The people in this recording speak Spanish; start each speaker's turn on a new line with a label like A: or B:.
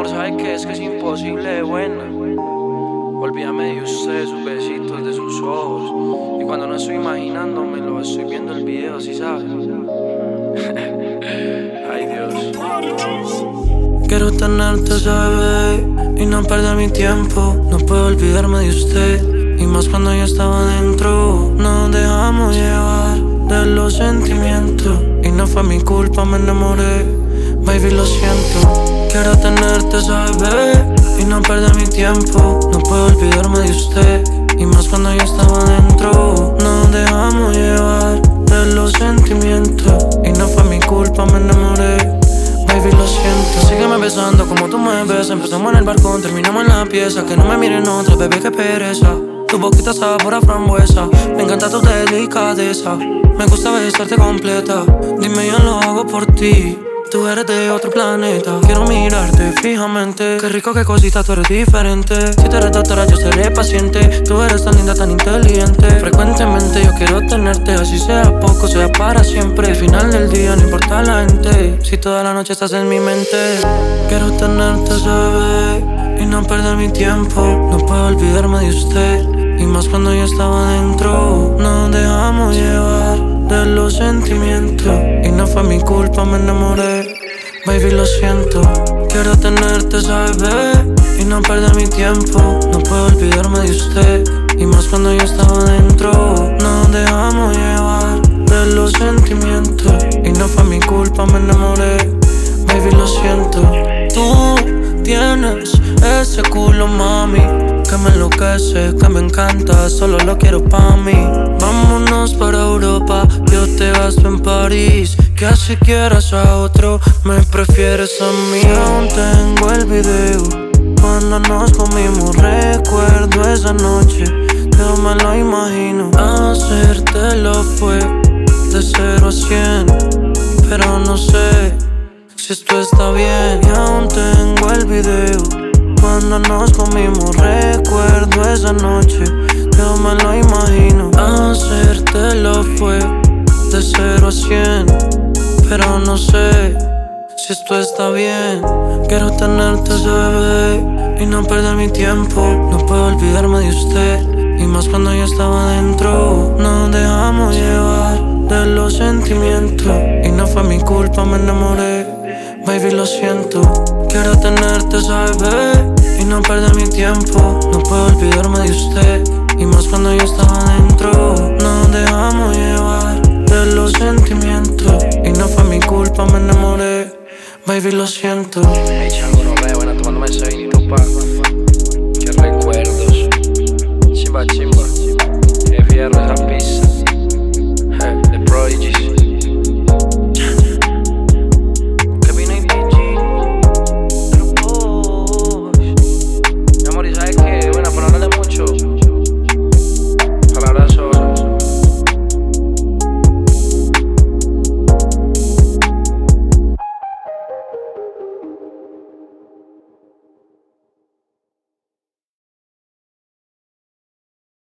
A: ¿sabes qué? Es que es imposible de buena. Olvídame de usted, sus besitos, de sus ojos. Y cuando no estoy imaginándomelo, estoy viendo el video, ¿sí sabes? Ay, Dios.
B: Quiero tenerte, bebé, y no perder mi tiempo. No puedo olvidarme de usted, y más cuando yo estaba dentro. Nos dejamos llevar de los sentimientos, y no fue mi culpa, me enamoré. Baby, lo siento. Quiero tenerte, bebé, y no perder mi tiempo. No puedo olvidarme de usted, y más cuando yo estaba dentro. Nos dejamos llevar de los sentimientos, y no fue mi culpa, me enamoré. Baby, lo siento. Sígueme besando como tú me besas. Empezamos en el balcón, terminamos en la pieza. Que no me miren otra, bebé, que pereza. Tu boquita sabor a frambuesa. Me encanta tu delicadeza. Me gusta besarte completa. Dime, yo lo hago por ti. Tú eres de otro planeta. Quiero mirarte fijamente. Qué rico, qué cosita, tú eres diferente. Si tú eres doctora, yo seré paciente. Tú eres tan linda, tan inteligente. Frecuentemente yo quiero tenerte. Así sea poco, sea para siempre. Al final del día no importa la gente. Si toda la noche estás en mi mente. Quiero tenerte, bebé, y no perder mi tiempo. No puedo olvidarme de usted, y más cuando yo estaba dentro. Nos dejamos llevar de los sentimientos, y no fue mi culpa, me enamoré. Baby, lo siento. Quiero tenerte, bebé, y no perder mi tiempo. No puedo olvidarme de usted, y más cuando yo estaba dentro. Nos dejamos llevar de los sentimientos, y no fue mi culpa, me enamoré. Baby, lo siento. Tú tienes ese culo, mami, que me enloquece, que me encanta, solo lo quiero pa' mí. Vámonos para Europa, yo te gasto en París. Que así quieras a otro, me prefieres a mí. Aún tengo el video, cuando nos comimos, recuerdo esa noche. Yo me lo imagino, hacértelo fue de 0 a 100. Pero no sé si esto está bien. Y aún tengo el video, cuando nos comimos, recuerdo esa noche. Yo me lo imagino, hacértelo fue de 0 a 100. Pero no sé si esto está bien. Quiero tenerte, bebé, y no perder mi tiempo. No puedo olvidarme de usted, y más cuando yo estaba dentro. Nos dejamos llevar de los sentimientos, y no fue mi culpa, me enamoré. Baby, lo siento. Quiero tenerte, bebé, y no perder mi tiempo. No puedo olvidarme de usted, y más cuando yo estaba dentro. Nos dejamos llevar de los sentimientos, y no fue mi culpa, me enamoré. Baby, lo siento.
A: Hey, chango, no me buena tomándome ese vinito, pa. Qué recuerdos. Chimba, chimba. Qué fierro esa pista.